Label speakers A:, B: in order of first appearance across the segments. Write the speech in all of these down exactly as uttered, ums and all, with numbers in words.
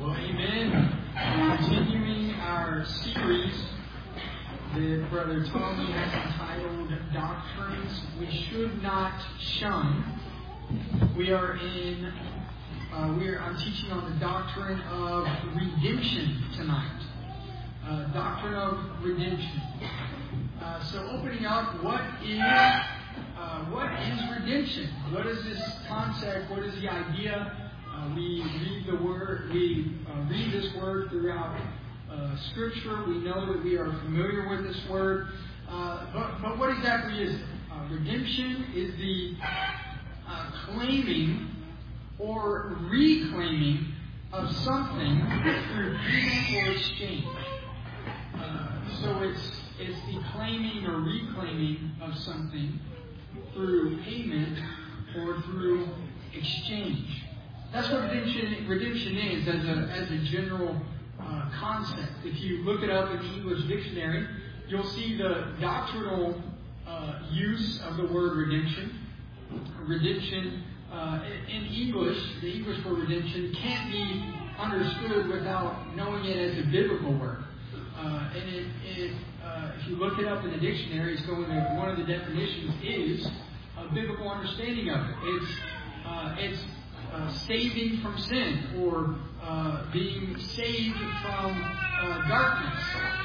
A: Well, amen. Continuing our series that Brother Tommy has entitled Doctrines We Should Not Shun. We are in, uh, we are, I'm teaching on the doctrine of redemption tonight. Uh, doctrine of redemption. Uh, so opening up, what is, uh, what is redemption? What is this concept? What is the idea? Uh, we read the word, we uh, read this word throughout uh, Scripture. We know that we are familiar with this word. Uh, but, but what exactly is it? Uh, redemption is the uh, claiming or reclaiming of something through payment or exchange. Uh, so it's it's the claiming or reclaiming of something through payment or through exchange. That's what redemption redemption is as a as a general uh, concept. If you look it up in the English dictionary, you'll see the doctrinal uh, use of the word redemption. Redemption uh, in English, the English word redemption can't be understood without knowing it as a biblical word. Uh, and it, it uh, if you look it up in the dictionary, it's going to one of the definitions is a biblical understanding of it. It's uh, it's Uh, saving from sin, or uh, being saved from uh, darkness.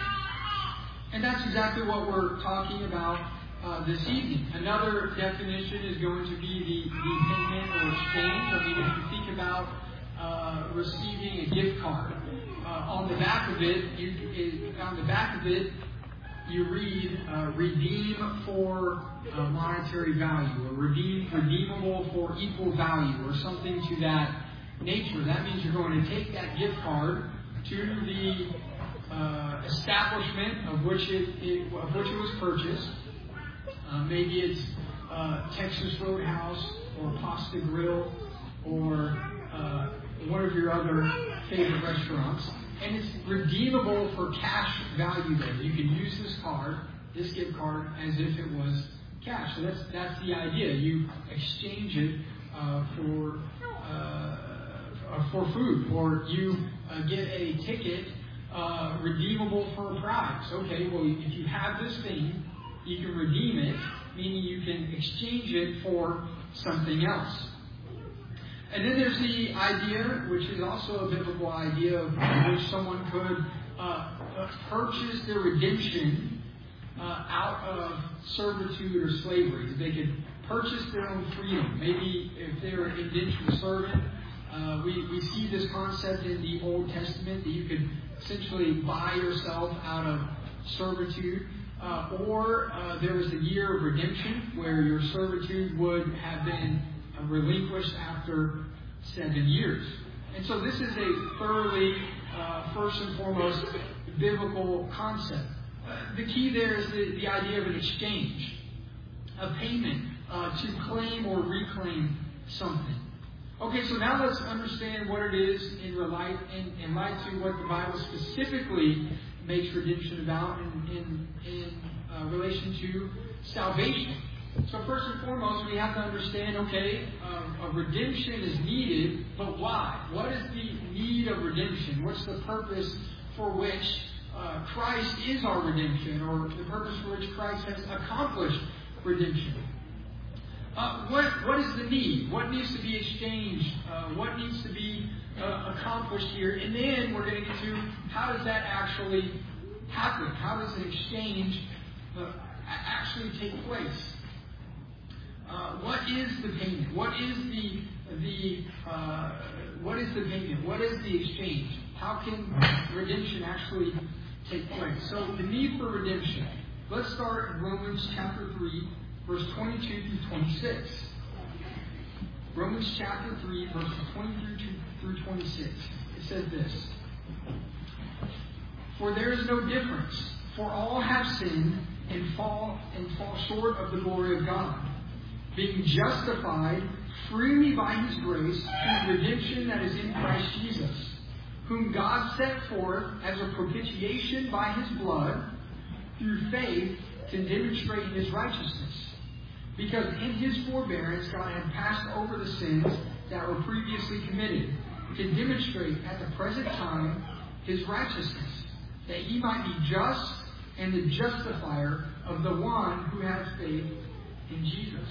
A: And that's exactly what we're talking about uh, this evening. Another definition is going to be the, the payment or exchange. I mean, if you think about uh, receiving a gift card, uh, on the back of it, you, it, on the back of it, you read uh, redeem for uh, monetary value, or redeem, redeemable for equal value, or something to that nature. That means you're going to take that gift card to the uh, establishment of which it, it of which it was purchased. Uh, maybe it's uh, Texas Roadhouse or Pasta Grill or uh, one of your other favorite restaurants. And it's redeemable for cash value there. You can use this card, this gift card, as if it was cash. So that's that's the idea. You exchange it uh, for uh, for food, or you uh, get a ticket uh, redeemable for a prize. Okay, well, if you have this thing, you can redeem it, meaning you can exchange it for something else. And then there's the idea, which is also a biblical idea, of which someone could uh, purchase their redemption uh, out of servitude or slavery. They could purchase their own freedom. Maybe if they're an indentured servant, uh, we, we see this concept in the Old Testament that you could essentially buy yourself out of servitude. Uh, or uh, there was the year of redemption, where your servitude would have been relinquished after seven years. And so this is a thoroughly, uh, first and foremost, biblical concept. Uh, the key there is the, the idea of an exchange, a payment uh, to claim or reclaim something. Okay, so now let's understand what it is in light, in, in light to what the Bible specifically makes redemption about in, in, in uh, relation to salvation. So first and foremost, we have to understand, okay, uh, a redemption is needed, but why? What is the need of redemption? What's the purpose for which uh, Christ is our redemption, or the purpose for which Christ has accomplished redemption? Uh, what What is the need? What needs to be exchanged? Uh, what needs to be uh, accomplished here? And then we're going to get to how does that actually happen? How does an exchange uh, actually take place? Uh, what is the payment? What is the the uh, what is the payment? What is the exchange? How can redemption actually take place? So the need for redemption. Let's start in Romans chapter three, verse twenty-two through twenty-six. Romans chapter three, verses twenty-two through twenty-six. It says this: For there is no difference, for all have sinned and fall and fall short of the glory of God, being justified freely by His grace through redemption that is in Christ Jesus, whom God set forth as a propitiation by His blood through faith to demonstrate His righteousness. Because in His forbearance God had passed over the sins that were previously committed, to demonstrate at the present time His righteousness, that He might be just and the justifier of the one who has faith in Jesus.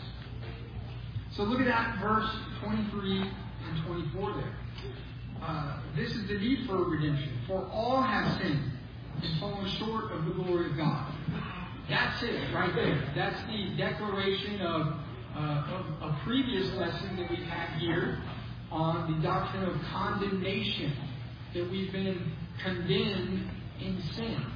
A: So look at that verse twenty-three and twenty-four there. Uh, this is the need for redemption. For all have sinned and fallen short of the glory of God. That's it right there. That's the declaration of, uh, of a previous lesson that we've had here on the doctrine of condemnation, that we've been condemned in sin.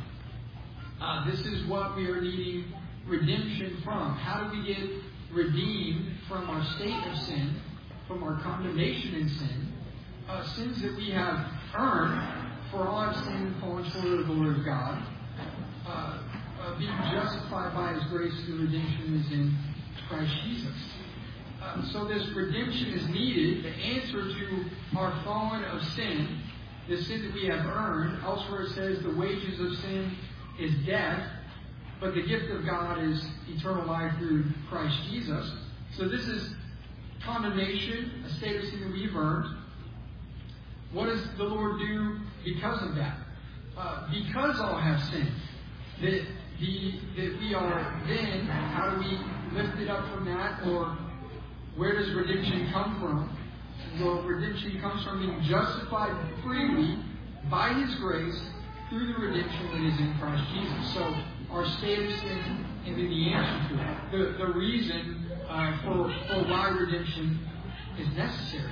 A: Uh, this is what we are needing redemption from. How do we get redeemed from our state of sin, from our condemnation in sin, uh, sins that we have earned, for all have sinned and fallen short of the glory of God, uh, uh, being justified by His grace through redemption is in Christ Jesus. Uh, so this redemption is needed, the answer to our fallen of sin, the sin that we have earned. Elsewhere it says the wages of sin is death, but the gift of God is eternal life through Christ Jesus. So this is condemnation, a state of sin that we've earned. What does the Lord do because of that? Uh, because all have sinned, that, the, that we are then, how do we lift it up from that? Or where does redemption come from? Well, redemption comes from being justified freely by His grace through the redemption that is in Christ Jesus. So our state of sin and then the answer to it. The, the reason uh, for, for why redemption is necessary.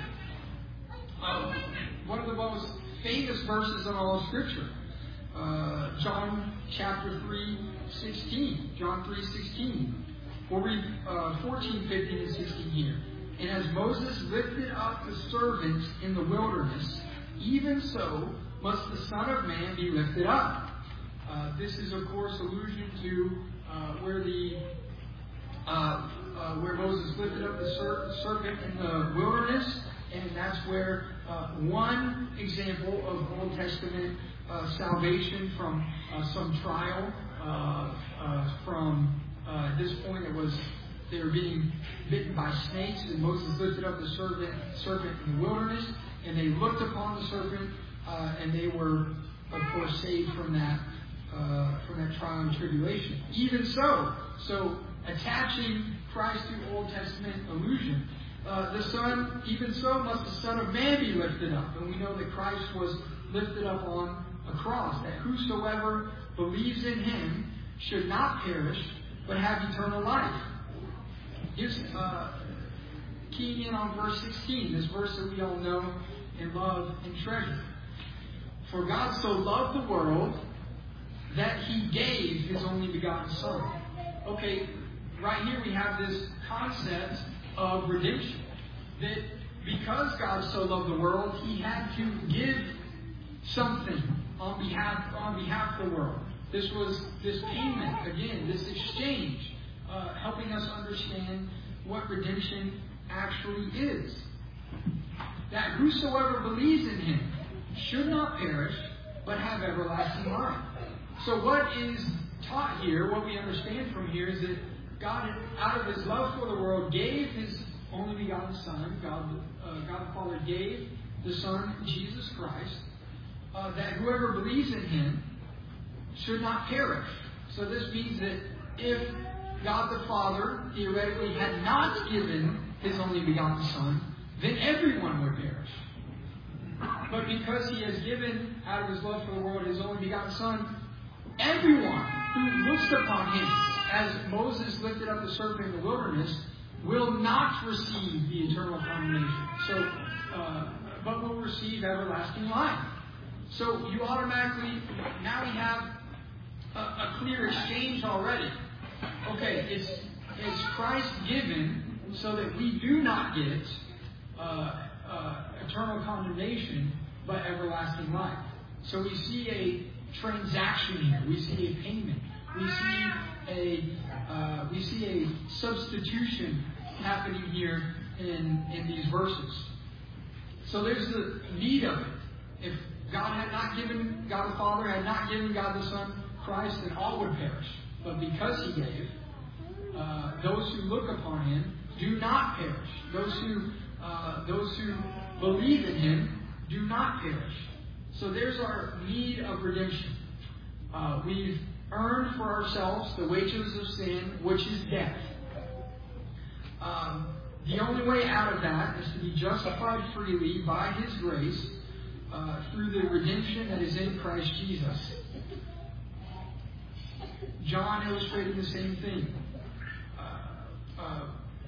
A: Uh, one of the most famous verses in all of Scripture. Uh, John chapter three, sixteen. John three, sixteen. We'll read uh, fourteen, fifteen, and sixteen here. And as Moses lifted up the servant in the wilderness, even so must the Son of Man be lifted up. Uh, this is, of course, allusion to uh, where the uh, uh, where Moses lifted up the ser- serpent in the wilderness, and that's where uh, one example of Old Testament uh, salvation from uh, some trial. Uh, uh, from uh, at this point, it was they were being bitten by snakes, and Moses lifted up the serpent, serpent in the wilderness, and they looked upon the serpent, uh, and they were, of course, saved from that. Uh, from that trial and tribulation. Even so, so attaching Christ to Old Testament allusion, uh, the Son, even so must the Son of Man be lifted up. And we know that Christ was lifted up on a cross, that whosoever believes in Him should not perish, but have eternal life. Here's uh, keying in on verse sixteen, this verse that we all know and love and treasure. For God so loved the world that He gave His only begotten Son. Okay, right here we have this concept of redemption. That because God so loved the world, He had to give something on behalf on behalf of the world. This was this payment, again, this exchange, uh, helping us understand what redemption actually is. That whosoever believes in Him should not perish, but have everlasting life. So what is taught here, what we understand from here, is that God, out of His love for the world, gave His only begotten Son. God, uh, God the Father gave the Son, Jesus Christ, uh, that whoever believes in Him should not perish. So this means that if God the Father theoretically had not given His only begotten Son, then everyone would perish. But because He has given, out of His love for the world, His only begotten Son, everyone who looks upon Him, as Moses lifted up the serpent in the wilderness, will not receive the eternal condemnation. So, uh, but will receive everlasting life. So you automatically, now we have a, a clear exchange already. Okay, it's it's Christ given so that we do not get uh, uh, eternal condemnation, but everlasting life. So we see a transaction here. We see a payment. We see a uh, we see a substitution happening here in in these verses. So there's the need of it. If God had not given, God the Father had not given God the Son Christ, then all would perish. But because He gave, uh, those who look upon Him do not perish. Those who uh, those who believe in Him do not perish. So there's our need of redemption. Uh, we've earned for ourselves the wages of sin, which is death. Um, the only way out of that is to be justified freely by His grace uh, through the redemption that is in Christ Jesus. John illustrated the same thing. Uh, uh,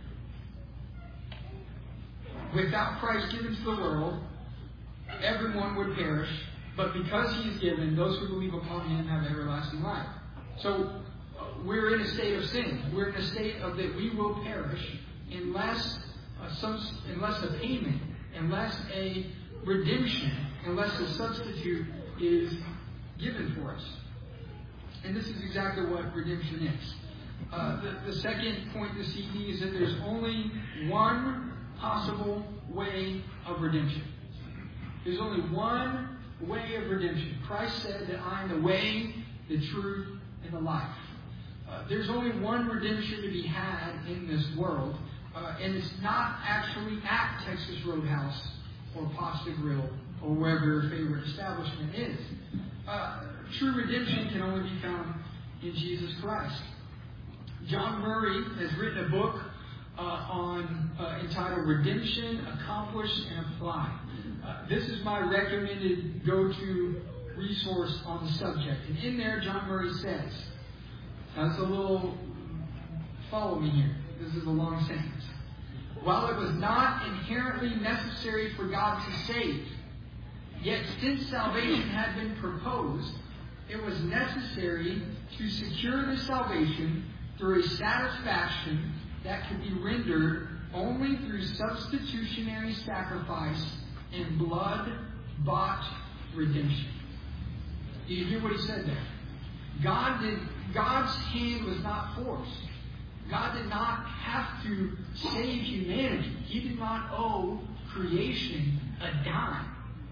A: without Christ given to the world, everyone would perish, but because He is given, those who believe upon Him have everlasting life. So uh, we're in a state of sin. We're in a state of that we will perish unless uh, some, unless a payment, unless a redemption, unless a substitute is given for us. And this is exactly what redemption is. Uh, the, the second point this evening is that there's only one possible way of redemption. There's only one way of redemption. Christ said that I am the way, the truth, and the life. Uh, there's only one redemption to be had in this world, uh, and it's not actually at Texas Roadhouse or Pasta Grill or wherever your favorite establishment is. Uh, true redemption can only be found in Jesus Christ. John Murray has written a book uh, on uh, entitled Redemption, Accomplished and Applied. Uh, this is my recommended go-to resource on the subject. And in there, John Murray says, that's a little, follow me here. This is a long sentence. While it was not inherently necessary for God to save, yet since salvation had been proposed, it was necessary to secure the salvation through a satisfaction that could be rendered only through substitutionary sacrifice and blood-bought redemption. Do you hear what he said there? God did, God's hand was not forced. God did not have to save humanity. He did not owe creation a dime.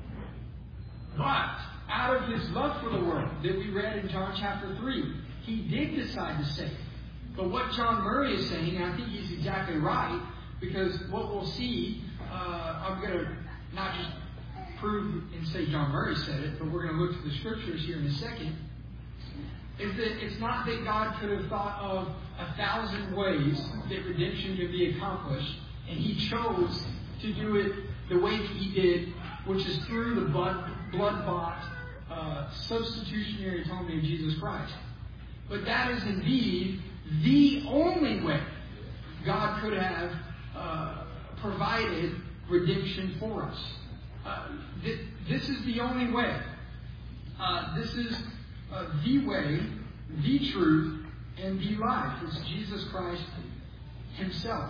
A: But out of His love for the world that we read in John chapter three, He did decide to save. But what John Murray is saying, and I think he's exactly right, because what we'll see, uh, I'm going to not just prove and say John Murray said it, but we're going to look to the Scriptures here in a second, is that it's not that God could have thought of a thousand ways that redemption could be accomplished, and He chose to do it the way that He did, which is through the blood, blood-bought uh, substitutionary atonement of Jesus Christ. But that is indeed the only way God could have uh, provided redemption for us. Uh, th- this is the only way. Uh, this is uh, the way, the truth, and the life. It's Jesus Christ Himself.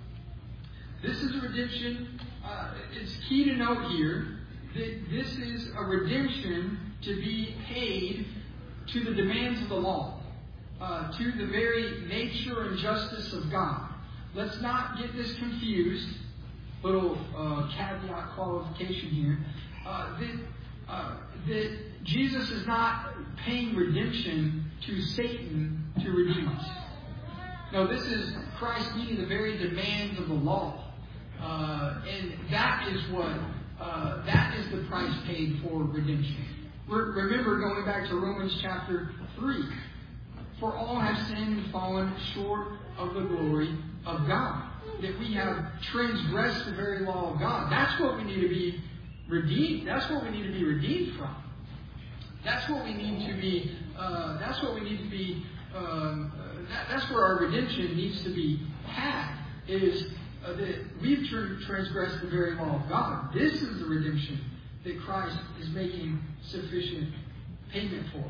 A: This is a redemption. Uh, it's key to note here that this is a redemption to be paid to the demands of the law, uh, to the very nature and justice of God. Let's not get this confused. Little uh, caveat qualification here. Uh, that, uh, that Jesus is not paying redemption to Satan to redeem us. No, this is Christ meeting the very demands of the law. Uh, and that is what, uh, that is the price paid for redemption. Re- remember, going back to Romans chapter three, for all have sinned and fallen short of the glory of God. That we have transgressed the very law of God. That's what we need to be redeemed. That's what we need to be redeemed from. That's what we need to be, uh, that's what we need to be, um, uh, that, that's where our redemption needs to be had, is uh, that we've tr- transgressed the very law of God. This is the redemption that Christ is making sufficient payment for.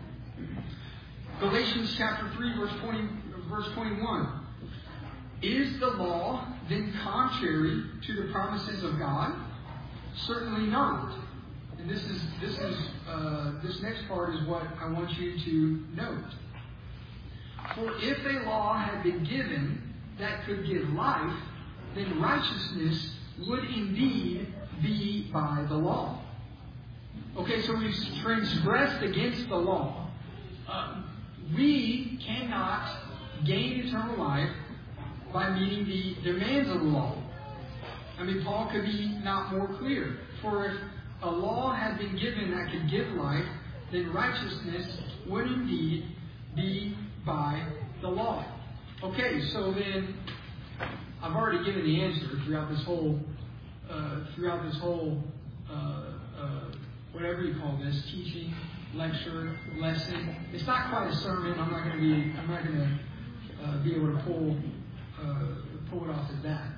A: Galatians chapter three, verse twenty, verse twenty-one. Is the law then contrary to the promises of God? Certainly not. And this is this is uh, this next part is what I want you to note. For if a law had been given that could give life, then righteousness would indeed be by the law. Okay, so we've transgressed against the law. Uh, we cannot gain eternal life by meeting the demands of the law. I mean, Paul could be not more clear. For if a law had been given that could give life, then righteousness would indeed be by the law. Okay, so then I've already given the answer throughout this whole, uh, throughout this whole, uh, uh, whatever you call this, teaching, lecture, lesson. It's not quite a sermon. I'm not going to be. I'm not going to uh, be able to pull uh, pull it off as that.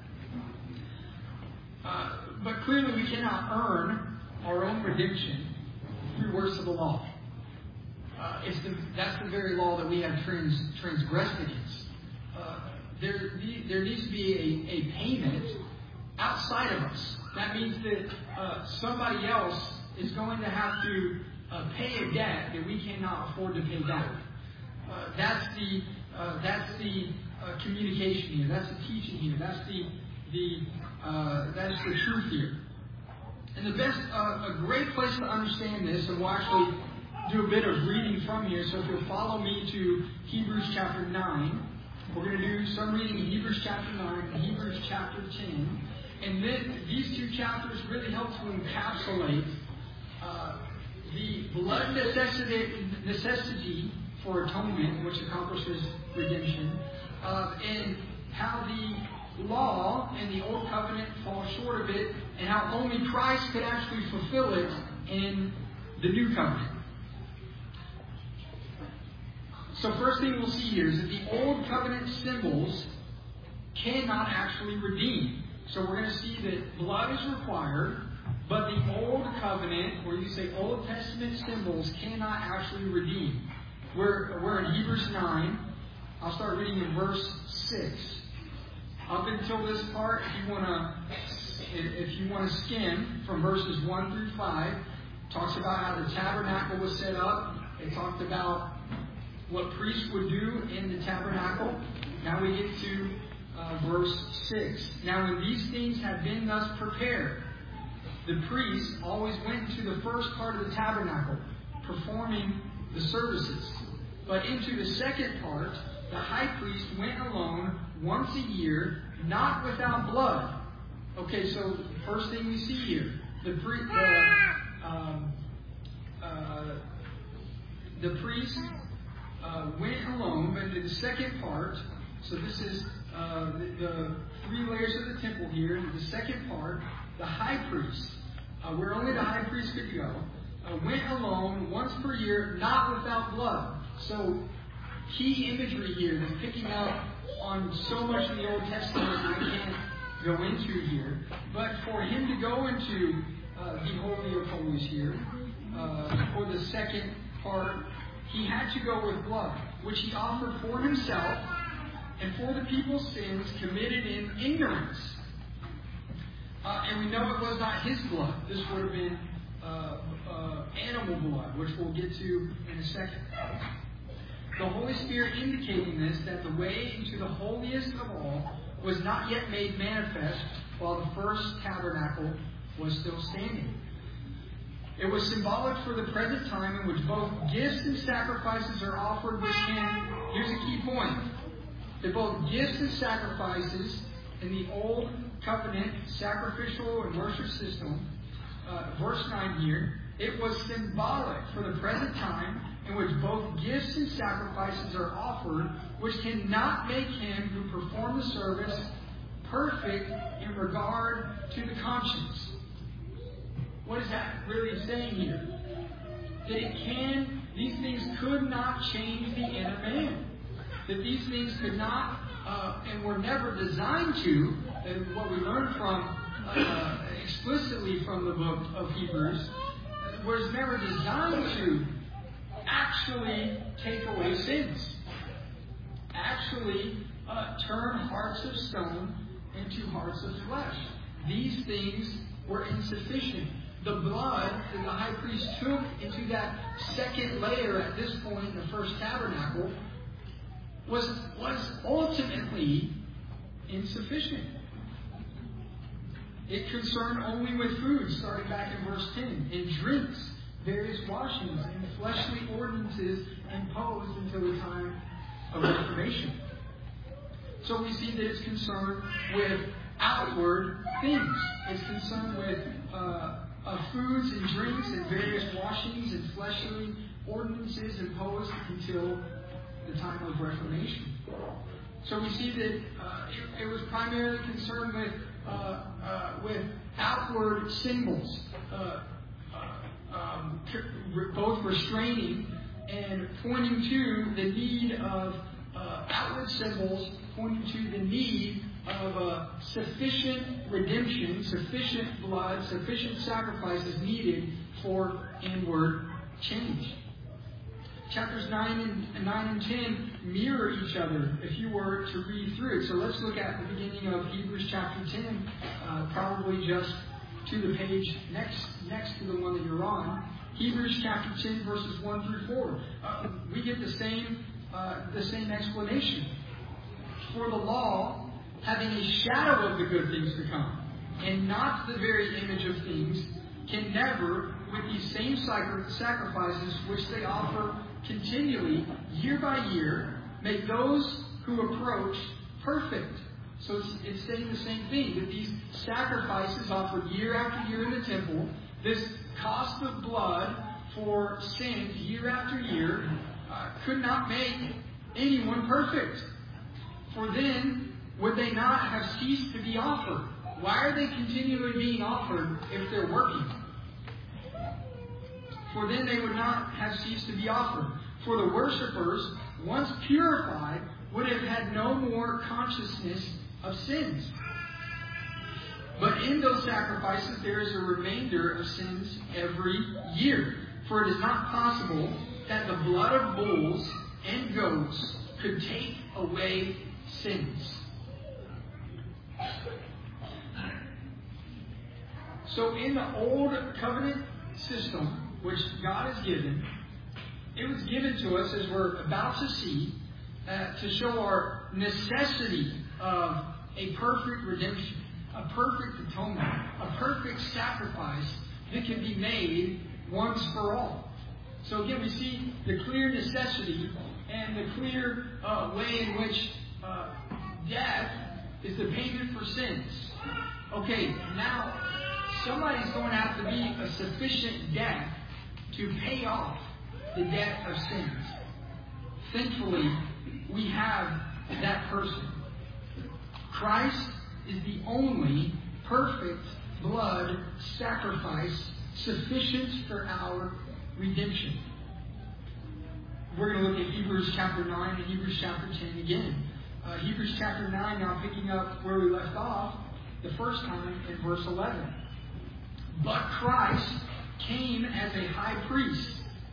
A: Uh, but clearly, we cannot earn our own redemption through works of the law. Uh, it's the, that's the very law that we have trans, transgressed against. Uh, there, there needs to be a, a payment outside of us. That means that uh, somebody else is going to have to uh, pay a debt that we cannot afford to pay back. Uh, that's the uh, that's the uh, communication here. That's the teaching here. That's the the uh, that's the truth here. And the best, uh, a great place to understand this, and we'll actually do a bit of reading from here. So if you'll follow me to Hebrews chapter nine, we're going to do some reading in Hebrews chapter nine and Hebrews chapter ten. And then these two chapters really help to encapsulate uh, the blood necessity, necessity for atonement, which accomplishes redemption, uh, and how the law and the old covenant fall short of it, and how only Christ could actually fulfill it in the new covenant. So first thing we'll see here is that the old covenant symbols cannot actually redeem. So we're going to see that blood is required, but the old covenant, or you say Old Testament symbols, cannot actually redeem. We're, we're in Hebrews nine. I'll start reading in verse six. Up until this part, if you want to, if you want to skim from verses one through five, it talks about how the tabernacle was set up. It talked about what priests would do in the tabernacle. Now we get to uh, verse six. Now when these things have been thus prepared, the priests always went into the first part of the tabernacle, performing the services. But into the second part, the high priest went alone once a year, not without blood. Okay, so the first thing we see here, the pri- the, um, uh, the priest uh, went alone, but into the second part, so this is uh, the, the three layers of the temple here. In the second part, the high priest, uh, where only the high priest could go, uh, went alone once per year, not without blood. So, key imagery here that's picking up on so much of the Old Testament I can't go into here. But for him to go into uh, the Holy of Holies here, uh, for the second part, he had to go with blood, which he offered for himself and for the people's sins committed in ignorance. Uh, and we know it was not his blood. This would have been uh, uh, animal blood, which we'll get to in a second. The Holy Spirit indicating this, that the way into the holiest of all was not yet made manifest while the first tabernacle was still standing. It was symbolic for the present time in which both gifts and sacrifices are offered, which can, here's a key point, that both gifts and sacrifices in the old covenant sacrificial and worship system, uh, verse nine here, it was symbolic for the present time in which both gifts and sacrifices are offered, which cannot make him who performed the service perfect in regard to the conscience. What is that really saying here? That it can, these things could not change the inner man. That these things could not, uh, and were never designed to, and what we learn from, uh, explicitly from the book of Hebrews, was never designed to actually take away sins. Actually uh, turn hearts of stone into hearts of flesh. These things were insufficient. The blood that the high priest took into that second layer at this point in the first tabernacle was, was ultimately insufficient. It concerned only with food, starting back in verse ten, and drinks, various washings, and fleshly ordinances imposed until the time of Reformation. So we see that it's concerned with outward things. It's concerned with uh, uh, foods and drinks and various washings and fleshly ordinances imposed until the time of Reformation. So we see that uh, it, it was primarily concerned with uh, uh, with outward symbols, uh, uh, um, both restraining and pointing to the need of uh, outward symbols, pointing to the need of uh, sufficient redemption, sufficient blood, sufficient sacrifices needed for inward change. Chapters nine and nine and ten mirror each other if you were to read through it. So let's look at the beginning of Hebrews chapter ten, uh, probably just to the page next next to the one that you're on. Hebrews chapter ten, verses one through four. Uh, we get the same uh, the same explanation. For the law, having a shadow of the good things to come, and not the very image of things, can never, with these same sacrifices which they offer continually, year by year, make those who approach perfect. So it's, it's saying the same thing, that these sacrifices offered year after year in the temple, this cost of blood for sins year after year, uh, could not make anyone perfect. For then, would they not have ceased to be offered? Why are they continually being offered if they're working? For then they would not have ceased to be offered. For the worshippers, once purified, would have had no more consciousness of sins. But in those sacrifices there is a remainder of sins every year. For it is not possible that the blood of bulls and goats could take away sins. So in the old covenant system, which God has given, it was given to us, as we're about to see, uh, to show our necessity of a perfect redemption, a perfect atonement, a perfect sacrifice that can be made once for all. So again, we see the clear necessity and the clear uh, way in which uh, death is the payment for sins. Okay, now somebody's going to have to be a sufficient death to pay off the debt of sins. Thankfully, we have that person. Christ is the only perfect blood sacrifice sufficient for our redemption. We're going to look at Hebrews chapter nine and Hebrews chapter ten again. Uh, Hebrews chapter nine, now picking up where we left off the first time in verse eleven. But Christ came as a high priest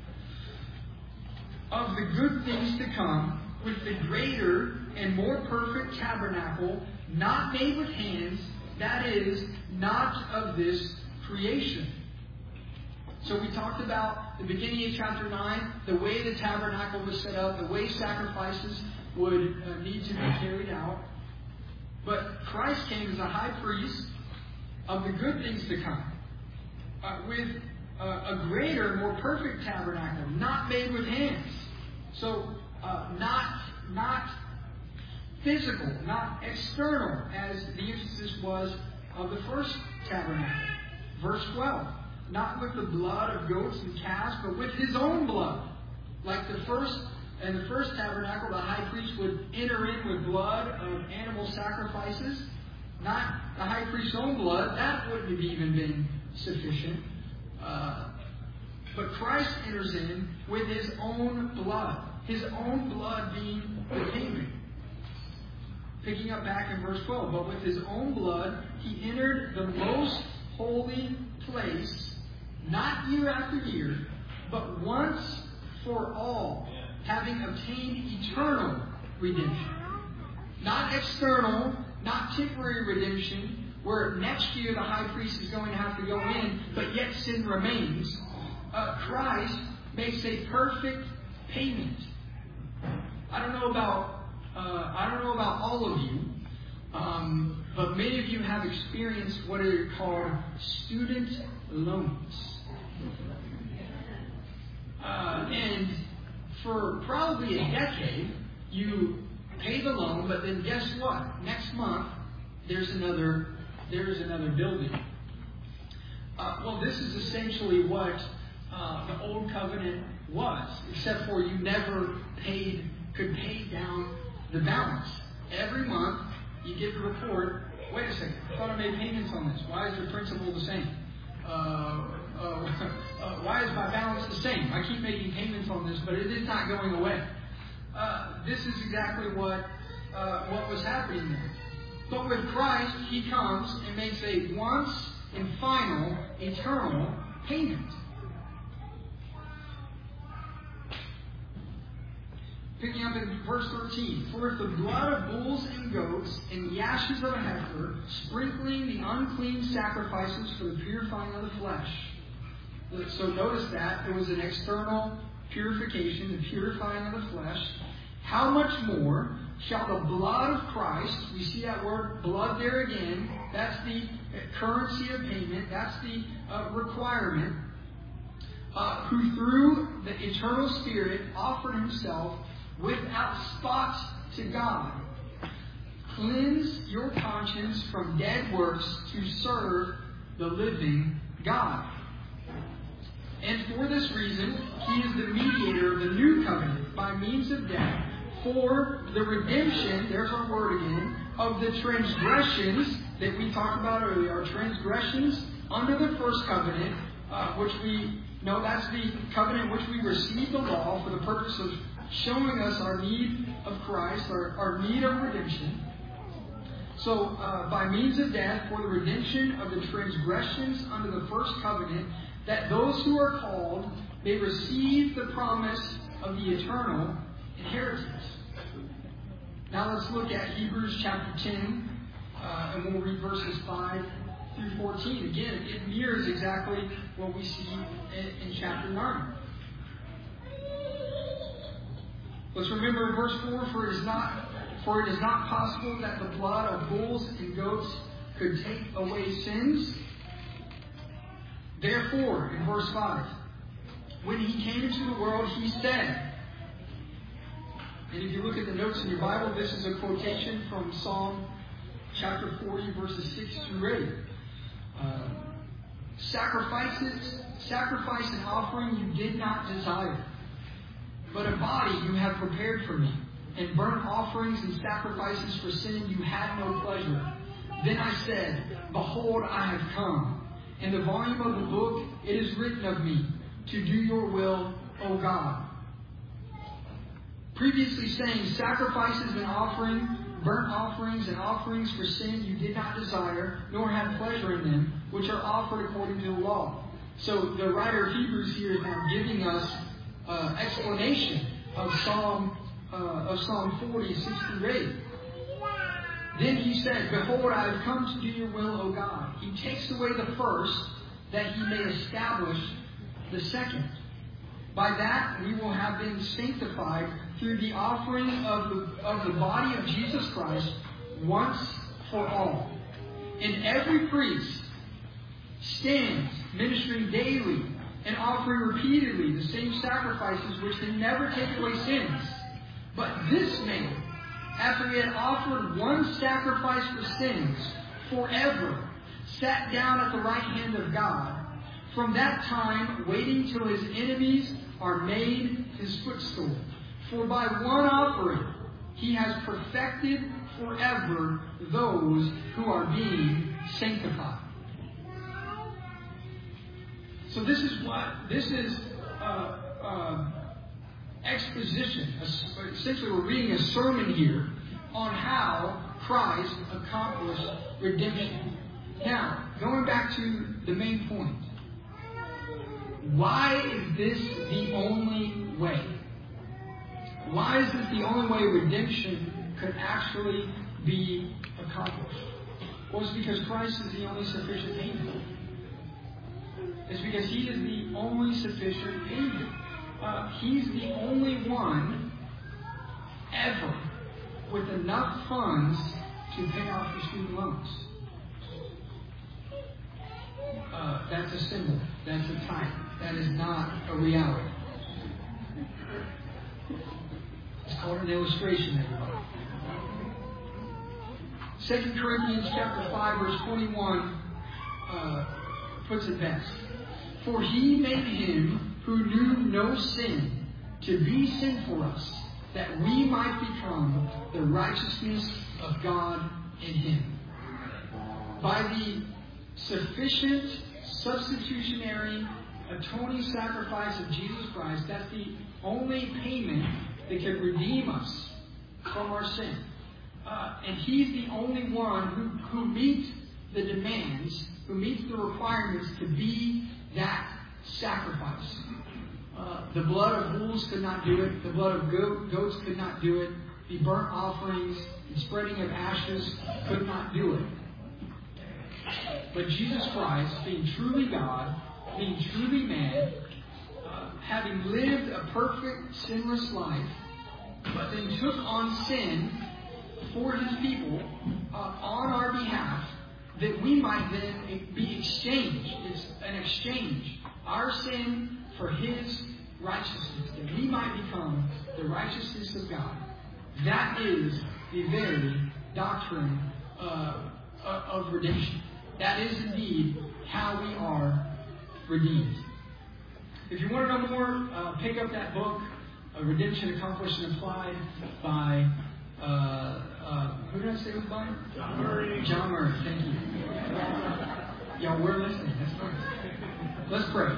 A: of the good things to come, with the greater and more perfect tabernacle, not made with hands, that is, not of this creation. So we talked about the beginning of chapter nine, the way the tabernacle was set up, the way sacrifices would uh, need to be carried out. But Christ came as a high priest of the good things to come, uh, with uh, a greater, more perfect tabernacle, not made with hands. So uh, not not physical, not external, as the emphasis was of the first tabernacle. Verse twelve. Not with the blood of goats and calves, but with his own blood. Like the first, in the first tabernacle, the high priest would enter in with blood of animal sacrifices. Not the high priest's own blood. That wouldn't have even been sufficient. Uh, but Christ enters in with his own blood. His own blood being the payment. Picking up back in verse twelve. But with his own blood, he entered the most holy place, not year after year, but once for all, having obtained eternal redemption. Not external, not temporary redemption, where next year the high priest is going to have to go in, but yet sin remains. Uh, Christ makes a perfect payment. I don't know about uh, I don't know about all of you, um, but many of you have experienced what are called student loans. Uh, and for probably a decade, you pay the loan, but then guess what? Next month, there's another, there's another building. Uh, well, this is essentially what uh, the Old Covenant was, except for you never paid, could pay down the balance. Every month, you get the report. Wait a second, I thought I made payments on this. Why is the principal the same? Uh, uh, uh, why is my balance the same? I keep making payments on this, but it is not going away. Uh, this is exactly what uh, what was happening there. But with Christ, He comes and makes a once and final, eternal payment. Picking up in verse thirteen. For if the blood of bulls and goats and the ashes of a heifer, sprinkling the unclean sacrifices for the purifying of the flesh. So notice that it was an external purification, the purifying of the flesh. How much more shall the blood of Christ, we see that word blood there again, that's the currency of payment, that's the uh, requirement, uh, who through the eternal Spirit offered Himself without spot to God. Cleanse your conscience from dead works to serve the living God. And for this reason, He is the mediator of the new covenant by means of death for the redemption, there's our word again, of the transgressions that we talked about earlier, our transgressions under the first covenant, uh, which we know that's the covenant which we received the law for the purpose of showing us our need of Christ, our, our need of redemption. So, uh, by means of death, for the redemption of the transgressions under the first covenant, that those who are called may receive the promise of the eternal inheritance. Now let's look at Hebrews chapter ten, uh, and we'll read verses five through fourteen. Again, it mirrors exactly what we see in, in chapter nine. Let's remember verse four, for it is not for it is not possible that the blood of bulls and goats could take away sins. Therefore, in verse five, when He came into the world, He said, and if you look at the notes in your Bible, this is a quotation from Psalm chapter forty, verses six through eight. Uh, Sacrifices, sacrifice and offering you did not desire, but a body you have prepared for me, and burnt offerings and sacrifices for sin you had no pleasure. Then I said, Behold, I have come. In the volume of the book it is written of me, to do your will, O God. Previously saying, sacrifices and offering, burnt offerings and offerings for sin you did not desire, nor have pleasure in them, which are offered according to the law. So the writer of Hebrews here is now giving us uh, explanation of Psalm uh, of Psalm forty, six through eight. Then he said, Behold, I have come to do your will, O God. He takes away the first, that He may establish the second. By that we will have been sanctified through the offering of the, of the body of Jesus Christ once for all. And every priest stands ministering daily and offering repeatedly the same sacrifices which can never take away sins. But this man, after He had offered one sacrifice for sins forever, sat down at the right hand of God, from that time waiting till His enemies are made His footstool. For by one offering He has perfected forever those who are being sanctified. So this is what, this is uh, uh, exposition. Essentially we're reading a sermon here on how Christ accomplished redemption. Now, going back to the main point. Why is this the only way? Why is this the only way redemption could actually be accomplished? Well, it's because Christ is the only sufficient payment. It's because He is the only sufficient payment. Uh, he's the only one ever with enough funds to pay off your student loans. Uh, that's a symbol. That's a type. That is not a reality. It's called an illustration, everybody. Second Corinthians chapter five, verse twenty-one uh, puts it best. For he made him who knew no sin to be sin for us, that we might become the righteousness of God in him. By the sufficient, substitutionary, atoning sacrifice of Jesus Christ, that's the only payment that can redeem us from our sin. Uh, and He's the only one who, who meets the demands, who meets the requirements to be that sacrifice. Uh, the blood of bulls could not do it. The blood of goat, goats could not do it. The burnt offerings and spreading of ashes could not do it. But Jesus Christ, being truly God, being truly man, uh, having lived a perfect, sinless life, but then took on sin for His people uh, on our behalf, that we might then be exchanged. It's an exchange. Our sin for His righteousness, that we might become the righteousness of God. That is the very doctrine uh, of redemption. That is indeed how we are redeemed. If you want to know more, uh, pick up that book, uh, Redemption Accomplished and Applied, by uh, uh, who did I say it was by?
B: John Murray.
A: John Murray. Thank you. Y'all were listening. That's nice. Let's pray.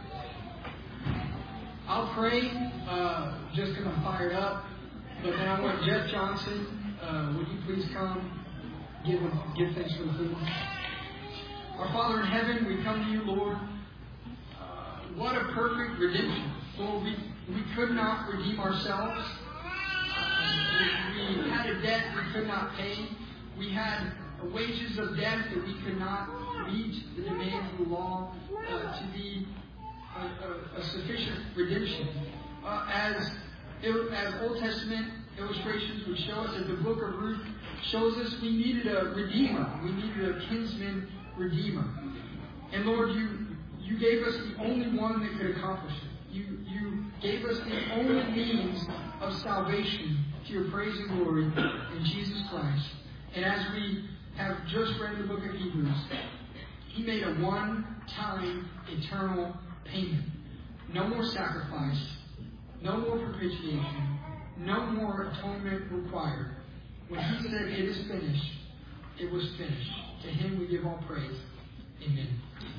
A: I'll pray uh, just because I'm fired up, but then I want Jeff Johnson. Uh, would you please come give give thanks for the food? Our Father in heaven, we come to you, Lord. Uh, what a perfect redemption. Lord, we, we could not redeem ourselves. Uh, we, we had a debt we could not pay. We had wages of death that we could not meet the demands of the law uh, to be a, a, a sufficient redemption. Uh, as, as Old Testament illustrations would show us, as the book of Ruth shows us, we needed a redeemer. We needed a kinsman redeemer. And Lord, you you gave us the only one that could accomplish it. You you gave us the only means of salvation to your praise and glory in Jesus Christ. And as we have just read the book of Hebrews, He made a one-time eternal payment. No more sacrifice, no more propitiation, no more atonement required. When He said it is finished, it was finished. To Him we give all praise. Amen.